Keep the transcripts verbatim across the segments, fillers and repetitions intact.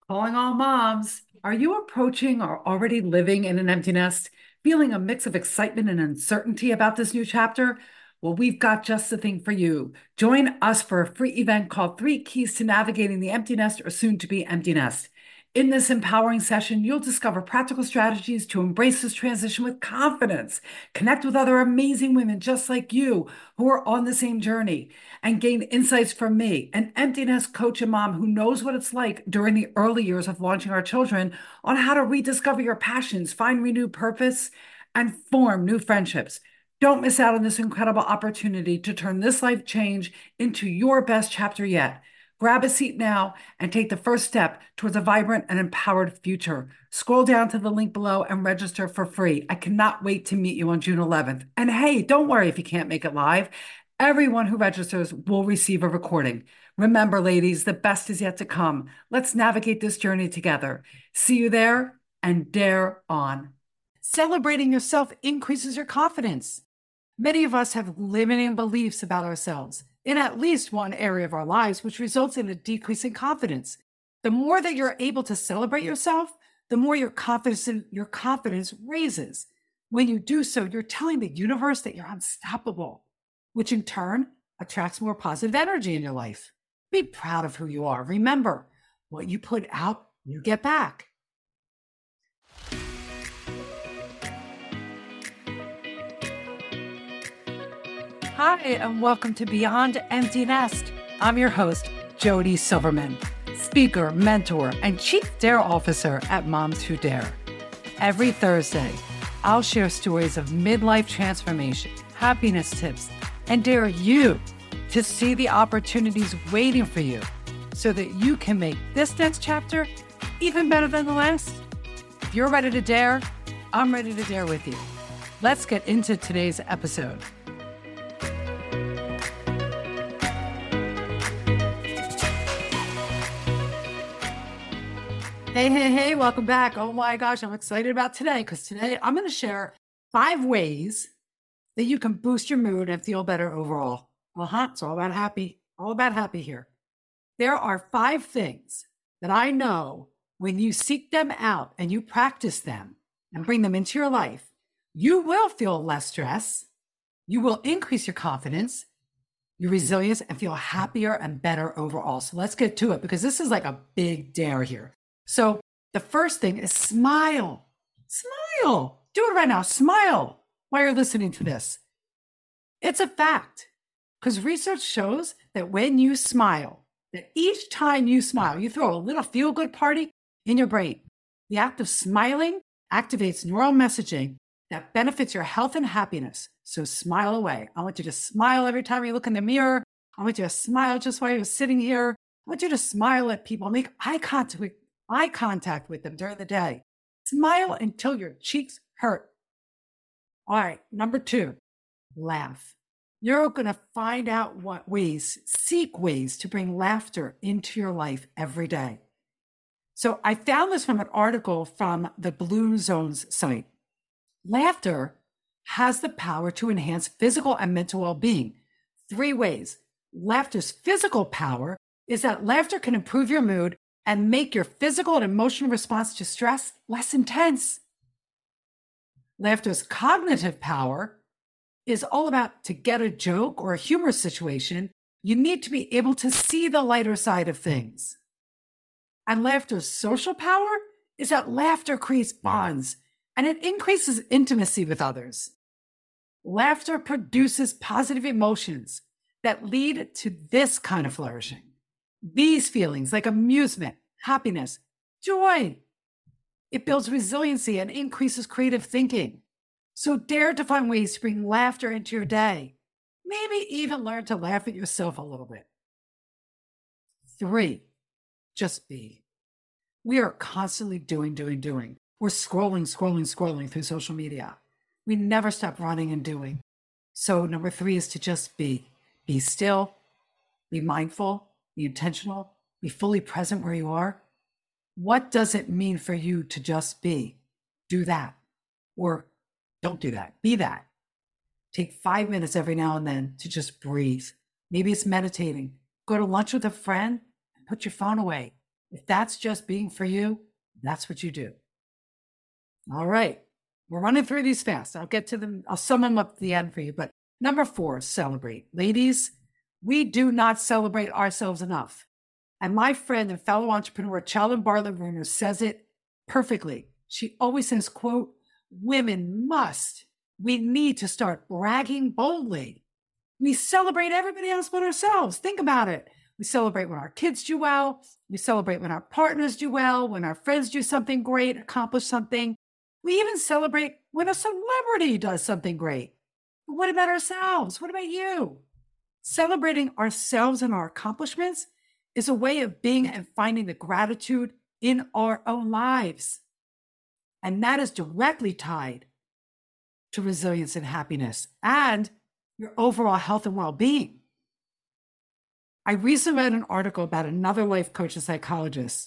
Calling all moms. Are you approaching or already living in an empty nest, feeling a mix of excitement and uncertainty about this new chapter? Well, we've got just the thing for you. Join us for a free event called Three Keys to Navigating the Empty Nest or Soon to Be Empty Nest. In this empowering session, you'll discover practical strategies to embrace this transition with confidence, connect with other amazing women just like you who are on the same journey, and gain insights from me, an empty nest coach and mom who knows what it's like during the early years of launching our children, on how to rediscover your passions, find renewed purpose, and form new friendships. Don't miss out on this incredible opportunity to turn this life change into your best chapter yet. Grab a seat now and take the first step towards a vibrant and empowered future. Scroll down to the link below and register for free. I cannot wait to meet you on June eleventh. And hey, don't worry if you can't make it live. Everyone who registers will receive a recording. Remember, ladies, the best is yet to come. Let's navigate this journey together. See you there and dare on. Celebrating yourself increases your confidence. Many of us have limiting beliefs about ourselves in at least one area of our lives, which results in a decrease in confidence. The more that you're able to celebrate yourself, the more your confidence in, your confidence raises. When you do so, you're telling the universe that you're unstoppable, which in turn attracts more positive energy in your life. Be proud of who you are. Remember, what you put out, you get back. Hi, and welcome to Beyond Empty Nest. I'm your host, Jody Silverman, speaker, mentor, and Chief Dare Officer at Moms Who Dare. Every Thursday, I'll share stories of midlife transformation, happiness tips, and dare you to see the opportunities waiting for you so that you can make this next chapter even better than the last. If you're ready to dare, I'm ready to dare with you. Let's get into today's episode. Hey, hey, hey, welcome back. Oh my gosh, I'm excited about today because today I'm going to share five ways that you can boost your mood and feel better overall. Uh-huh, it's all about happy, all about happy here. There are five things that I know when you seek them out and you practice them and bring them into your life, you will feel less stress, you will increase your confidence, your resilience, and feel happier and better overall. So let's get to it because this is like a big dare here. So the first thing is smile. Smile. Do it right now. Smile while you're listening to this. It's a fact because research shows that when you smile, that each time you smile, you throw a little feel-good party in your brain. The act of smiling activates neural messaging that benefits your health and happiness. So smile away. I want you to smile every time you look in the mirror. I want you to smile just while you're sitting here. I want you to smile at people. Make eye contact with eye contact with them during the day. Smile until your cheeks hurt. All right, number two, laugh. You're going to find out what ways, seek ways to bring laughter into your life every day. So I found this from an article from the Blue Zones site. Laughter has the power to enhance physical and mental well-being. Three ways. Laughter's physical power is that laughter can improve your mood and make your physical and emotional response to stress less intense. Laughter's cognitive power is all about to get a joke or a humorous situation, you need to be able to see the lighter side of things. And laughter's social power is that laughter creates bonds and it increases intimacy with others. Laughter produces positive emotions that lead to this kind of flourishing. These feelings like amusement, happiness, joy. It builds resiliency and increases creative thinking. So dare to find ways to bring laughter into your day. Maybe even learn to laugh at yourself a little bit. Three, just be. We are constantly doing, doing, doing. We're scrolling, scrolling, scrolling through social media. We never stop running and doing. So number three is to just be. Be still, be mindful, be intentional, be fully present where you are. What does it mean for you to just be? Do that. Or don't do that. Be that. Take five minutes every now and then to just breathe. Maybe it's meditating. Go to lunch with a friend and put your phone away. If that's just being for you, that's what you do. All right. We're running through these fast. I'll get to them. I'll sum them up at the end for you. But number four, celebrate. Ladies, we do not celebrate ourselves enough. And my friend and fellow entrepreneur, Sheldon Bartlett Bruner, says it perfectly. She always says, quote, women must, we need to start bragging boldly. We celebrate everybody else but ourselves. Think about it. We celebrate when our kids do well. We celebrate when our partners do well, when our friends do something great, accomplish something. We even celebrate when a celebrity does something great. But what about ourselves? What about you? Celebrating ourselves and our accomplishments is a way of being and finding the gratitude in our own lives. And that is directly tied to resilience and happiness and your overall health and well-being. I recently read an article about another life coach and psychologist.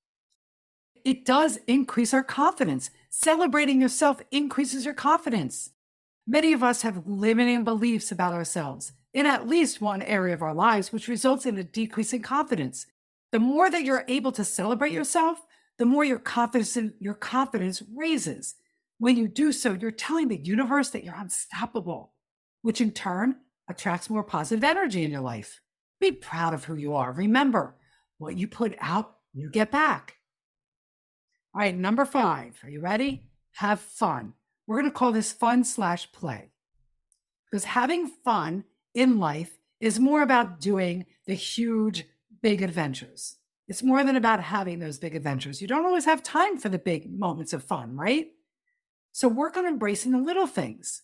It does increase our confidence. Celebrating yourself increases your confidence. Many of us have limiting beliefs about ourselves in at least one area of our lives, which results in a decrease in confidence. The more that you're able to celebrate yourself, the more your confidence in, your confidence raises. When you do so, you're telling the universe that you're unstoppable, which in turn attracts more positive energy in your life. Be proud of who you are. Remember, what you put out, you get back. All right, number five. Are you ready? Have fun. We're going to call this fun slash play. Because having fun in life is more about doing the huge, big adventures. It's more than about having those big adventures. You don't always have time for the big moments of fun, right? So work on embracing the little things.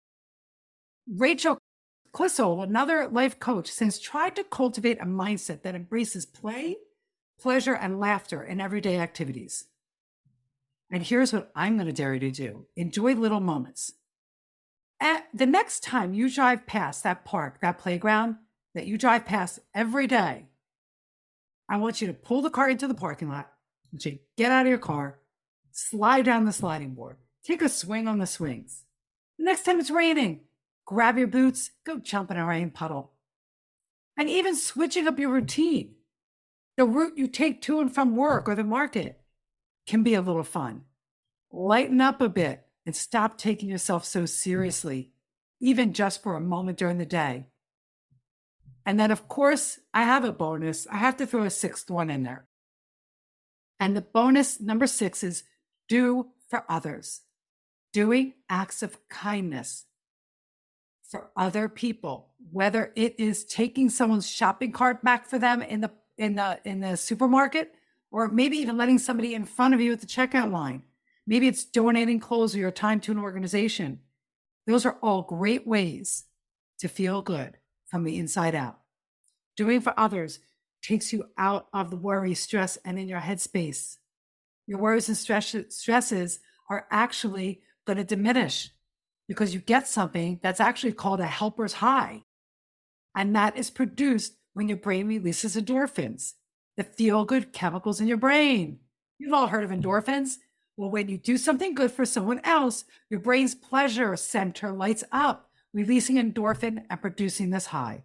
Rachel Klissel, another life coach, since tried to cultivate a mindset that embraces play, pleasure, and laughter in everyday activities. And here's what I'm going to dare you to do. Enjoy little moments. At the next time you drive past that park, that playground that you drive past every day, I want you to pull the car into the parking lot. I want you to get out of your car, slide down the sliding board, take a swing on the swings. The next time it's raining, grab your boots, go jump in a rain puddle. And even switching up your routine. The route you take to and from work or the market can be a little fun. Lighten up a bit and stop taking yourself so seriously, even just for a moment during the day. And then, of course, I have a bonus. I have to throw a sixth one in there. And the bonus number six is do for others. Doing acts of kindness for other people, whether it is taking someone's shopping cart back for them in the in the in the supermarket, or maybe even letting somebody in front of you at the checkout line. Maybe it's donating clothes or your time to an organization. Those are all great ways to feel good from the inside out. Doing for others takes you out of the worry, stress, and in your headspace. Your worries and stress, stresses are actually going to diminish because you get something that's actually called a helper's high. And that is produced when your brain releases endorphins, the feel-good chemicals in your brain. You've all heard of endorphins. Well, when you do something good for someone else, your brain's pleasure center lights up, releasing endorphin and producing this high.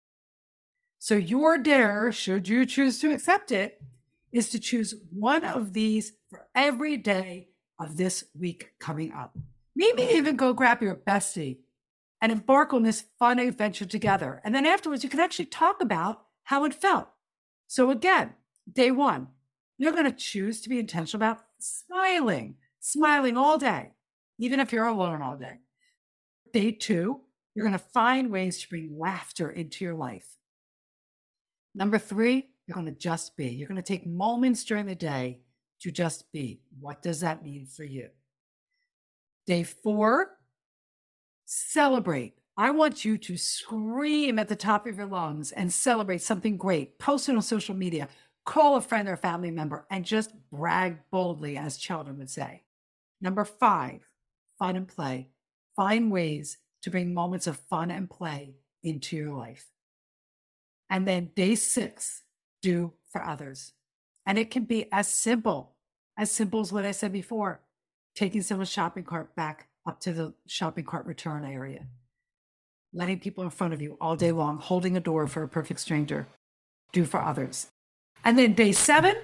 So your dare, should you choose to accept it, is to choose one of these for every day of this week coming up. Maybe even go grab your bestie and embark on this fun adventure together. And then afterwards, you can actually talk about how it felt. So again, day one, you're going to choose to be intentional about smiling, smiling all day, even if you're alone all day. Day two, you're going to find ways to bring laughter into your life. Number three, you're going to just be. You're going to take moments during the day to just be. What does that mean for you? Day four, celebrate. I want you to scream at the top of your lungs and celebrate something great. Post it on social media. Call a friend or family member and just brag boldly, as children would say. Number five, fun and play. Find ways to bring moments of fun and play into your life. And then day six, do for others. And it can be as simple, as simple as what I said before, taking someone's shopping cart back up to the shopping cart return area, letting people in front of you all day long, holding a door for a perfect stranger. Do for others. And then day seven,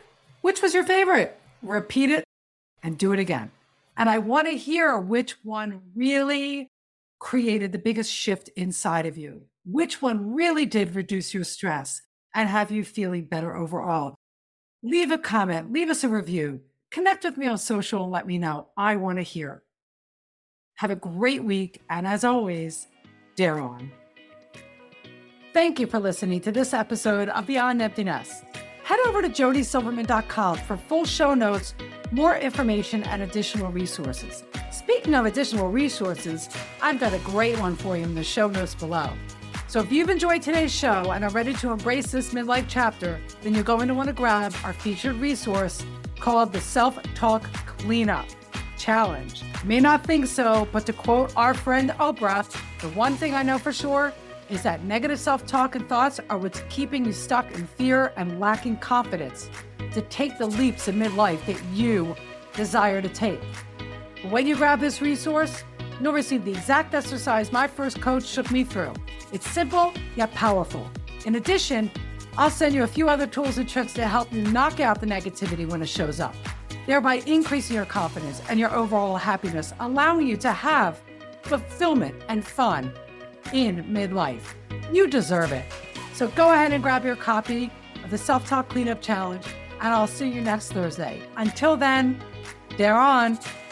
Which was your favorite? Repeat it and do it again. And I want to hear which one really created the biggest shift inside of you. Which one really did reduce your stress and have you feeling better overall? Leave a comment, leave us a review, connect with me on social and let me know. I want to hear. Have a great week. And as always, dare on. Thank you for listening to this episode of Beyond Empty Nest. Head over to jody silverman dot com for full show notes, more information, and additional resources. Speaking of additional resources, I've got a great one for you in the show notes below. So if you've enjoyed today's show and are ready to embrace this midlife chapter, then you're going to want to grab our featured resource called the Self-Talk Cleanup Challenge. You may not think so, but to quote our friend Oprah, the one thing I know for sure is that negative self-talk and thoughts are what's keeping you stuck in fear and lacking confidence to take the leaps in midlife that you desire to take. When you grab this resource, you'll receive the exact exercise my first coach took me through. It's simple, yet powerful. In addition, I'll send you a few other tools and tricks to help you knock out the negativity when it shows up, thereby increasing your confidence and your overall happiness, allowing you to have fulfillment and fun in midlife. You deserve it. So go ahead and grab your copy of the Self-Talk Cleanup Challenge, and I'll see you next Thursday. Until then, dare on.